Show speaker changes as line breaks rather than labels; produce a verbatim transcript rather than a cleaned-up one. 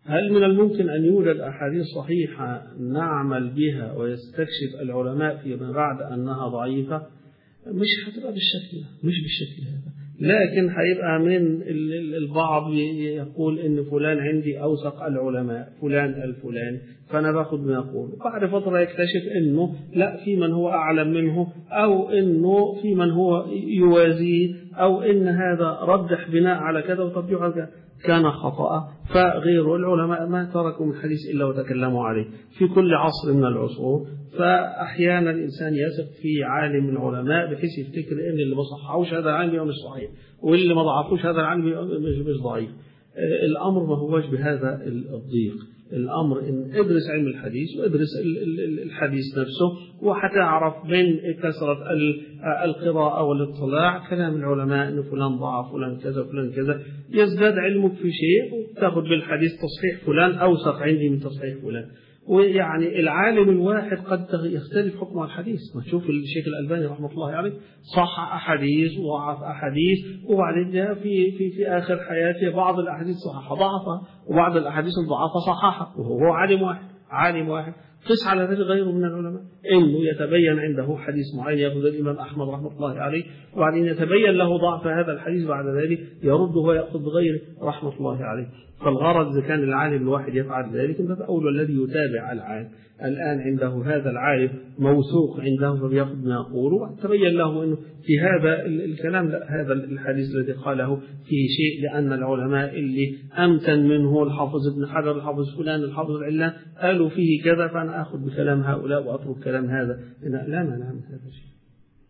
هل من الممكن أن يوجد أحاديث صحيحة نعمل بها ويستكشف العلماء فيما بعد أنها ضعيفة؟ مش هتبقى بالشكل مش بالشكل هذا، لكن هيبقى من البعض يقول إن فلان عندي أوثق العلماء فلان الفلاني، فأنا باخد ما يقول، وبعد فترة يكتشف إنه لا، في من هو أعلم منه، أو إنه في من هو يوازيه، أو إن هذا رجح بناء على كذا وترجيح كذا كان خطأ. فغير العلماء ما تركوا من حديث إلا وتكلموا عليه في كل عصر من العصور. فأحيانا الإنسان يثق في عالم العلماء بحيث يفتكر إن اللي ما صححوش هذا العالم مش صحيح، واللي ما ضعفوش هذا العالم مش ضعيف. الأمر ما هوش بهذا الضيق، الأمر إن ادرس علم الحديث وادرس الحديث نفسه، وحتعرف من كثرة القراءة والاطلاع كلام العلماء إن فلان ضعف فلان كذا فلان كذا، يزداد علمك في شيء وتأخذ بالحديث تصحيح فلان أوثق عندي من تصحيح فلان. ويعني العالم الواحد قد يختلف حكمه على الحديث. ما تشوف الشيخ الألباني رحمه الله عليه صح أحاديث وضعف أحاديث، وبعدين جاء في في في آخر حياته بعض الأحاديث صححها ضعفها وبعض الأحاديث الضعفة صححها، وهو عالم واحد عالم واحد. قس على ذلك غيره من العلماء، إنه يتبين عنده حديث معين يأخذ الإمام أحمد رحمه الله عليه، وبعدين يتبين له ضعف هذا الحديث، بعد ذلك يرده ويأخذ بغيره رحمه الله عليه. فالغرض إذا كان العالم الواحد يفعل ذلك من أول الذي يتابع العالم. الآن عنده هذا العالم موثوق عنده فبيأخذ ما يقوله، وتبين له أنه في هذا الكلام لا، هذا الحديث الذي قاله فيه شيء، لأن العلماء اللي أمتن منه الحافظ ابن حجر الحافظ فلان الحافظ العلان قالوا فيه كذا، فأنا أخذ بكلام هؤلاء وأترك كلام هذا. لا مانع من هذا الشيء.